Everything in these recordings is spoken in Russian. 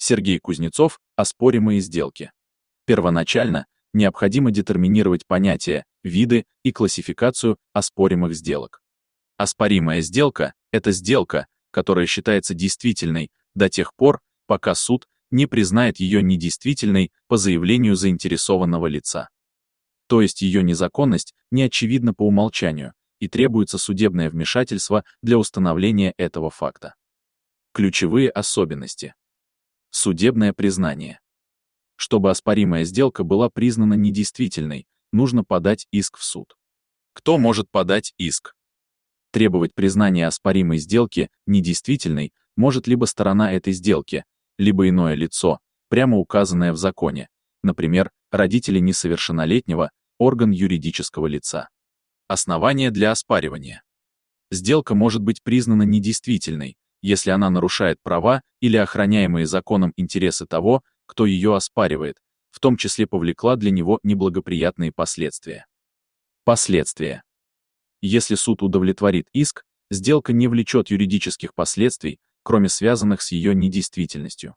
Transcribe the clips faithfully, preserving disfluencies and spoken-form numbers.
Сергей Кузнецов. Оспоримые сделки. Первоначально необходимо детерминировать понятия, виды и классификацию оспоримых сделок. Оспоримая сделка – это сделка, которая считается действительной до тех пор, пока суд не признает ее недействительной по заявлению заинтересованного лица. То есть ее незаконность не очевидна по умолчанию, и требуется судебное вмешательство для установления этого факта. Ключевые особенности. Судебное признание. Чтобы оспоримая сделка была признана недействительной, нужно подать иск в суд. Кто может подать иск? Требовать признания оспоримой сделки недействительной может либо сторона этой сделки, либо иное лицо, прямо указанное в законе, например, родители несовершеннолетнего, орган юридического лица. Основания для оспаривания. Сделка может быть признана недействительной, если она нарушает права или охраняемые законом интересы того, кто ее оспаривает, в том числе повлекла для него неблагоприятные последствия. Последствия. Если суд удовлетворит иск, сделка не влечет юридических последствий, кроме связанных с ее недействительностью.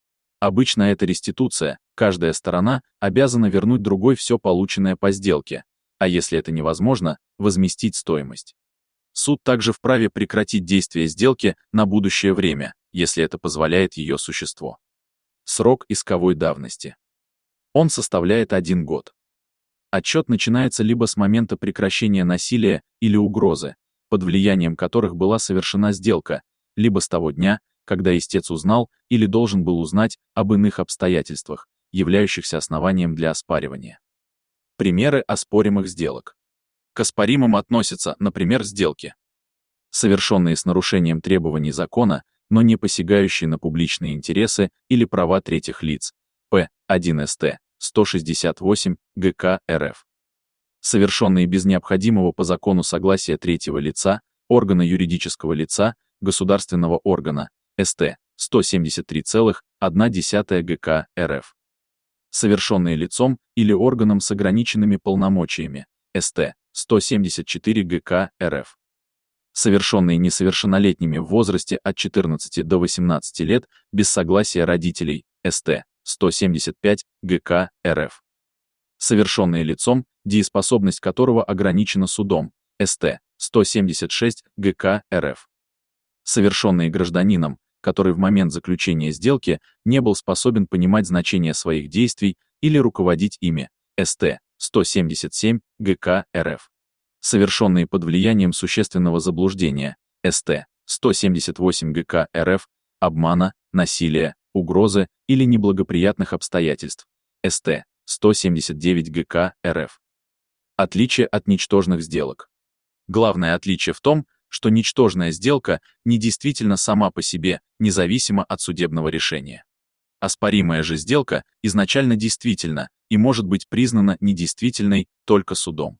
Обычно это реституция, каждая сторона обязана вернуть другой все полученное по сделке, а если это невозможно, возместить стоимость. Суд также вправе прекратить действие сделки на будущее время, если это позволяет ее существо. Срок исковой давности. Он составляет один год. Отчет начинается либо с момента прекращения насилия или угрозы, под влиянием которых была совершена сделка, либо с того дня, когда истец узнал или должен был узнать об иных обстоятельствах, являющихся основанием для оспаривания. Примеры оспоримых сделок. К оспоримым относятся, например, сделки, совершенные с нарушением требований закона, но не посягающие на публичные интересы или права третьих лиц, П один эс тэ сто шестьдесят восемь гэ ка эр эф. Совершенные без необходимого по закону согласия третьего лица, органа юридического лица, государственного органа, эс тэ сто семьдесят три целых одна десятая гэ ка эр эф. Совершенные лицом или органом с ограниченными полномочиями, эс тэ сто семьдесят четыре гэ ка эр эф. Совершенные несовершеннолетними в возрасте от четырнадцати до восемнадцати лет без согласия родителей, эс тэ сто семьдесят пять гэ ка эр эф. Совершенные лицом, дееспособность которого ограничена судом, эс тэ сто семьдесят шесть гэ ка эр эф. Совершенные гражданином, который в момент заключения сделки не был способен понимать значение своих действий или руководить ими, эс тэ сто семьдесят семь гэ ка эр эф. Совершенные под влиянием существенного заблуждения, эс тэ сто семьдесят восемь гэ ка эр эф, обмана, насилия, угрозы или неблагоприятных обстоятельств, эс тэ сто семьдесят девять гэ ка эр эф. Отличие от ничтожных сделок. Главное отличие в том, что ничтожная сделка недействительна сама по себе, независимо от судебного решения. Оспоримая же сделка изначально действительна и может быть признана недействительной только судом.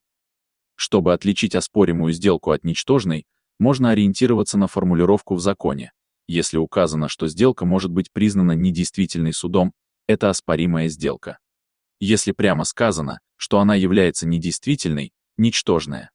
Чтобы отличить оспоримую сделку от ничтожной, можно ориентироваться на формулировку в законе. Если указано, что сделка может быть признана недействительной судом, это оспоримая сделка. Если прямо сказано, что она является недействительной, ничтожная.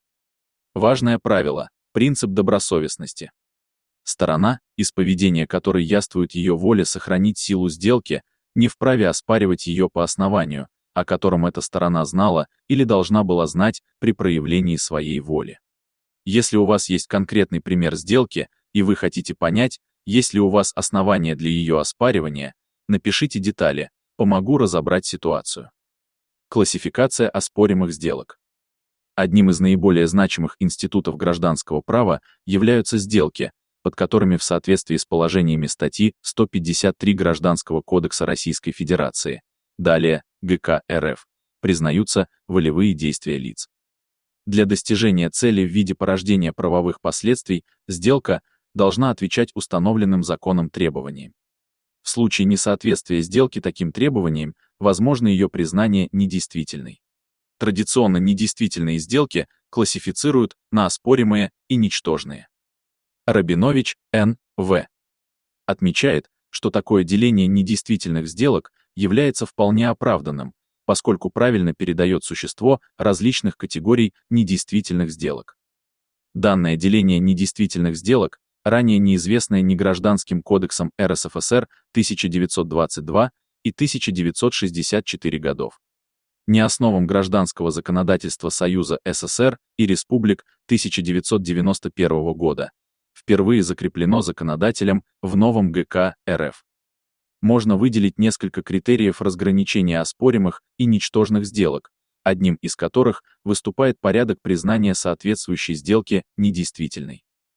Важное правило – принцип добросовестности. Сторона, из поведения которой яствует ее воля сохранить силу сделки, не вправе оспаривать ее по основанию, о котором эта сторона знала или должна была знать при проявлении своей воли. Если у вас есть конкретный пример сделки, и вы хотите понять, есть ли у вас основания для ее оспаривания, напишите детали, помогу разобрать ситуацию. Классификация оспоримых сделок. Одним из наиболее значимых институтов гражданского права являются сделки, под которыми в соответствии с положениями статьи сто пятьдесят три Гражданского кодекса Российской Федерации, далее гэ ка эр эф, признаются волевые действия лиц. Для достижения цели в виде порождения правовых последствий сделка должна отвечать установленным законом требованиям. В случае несоответствия сделки таким требованиям, возможно ее признание недействительной. Традиционно недействительные сделки классифицируют на оспоримые и ничтожные. Рабинович, эн вэ, отмечает, что такое деление недействительных сделок является вполне оправданным, поскольку правильно передает существо различных категорий недействительных сделок. Данное деление недействительных сделок ранее неизвестное ни Гражданским кодексом эр эс эф эс эр тысяча девятьсот двадцать два и тысяча девятьсот шестьдесят четыре годов, ни основам гражданского законодательства Союза эс эс эр и республик тысяча девятьсот девяносто первого года, впервые закреплено законодателем в новом гэ ка эр эф. Можно выделить несколько критериев разграничения оспоримых и ничтожных сделок, одним из которых выступает порядок признания соответствующей сделки недействительной.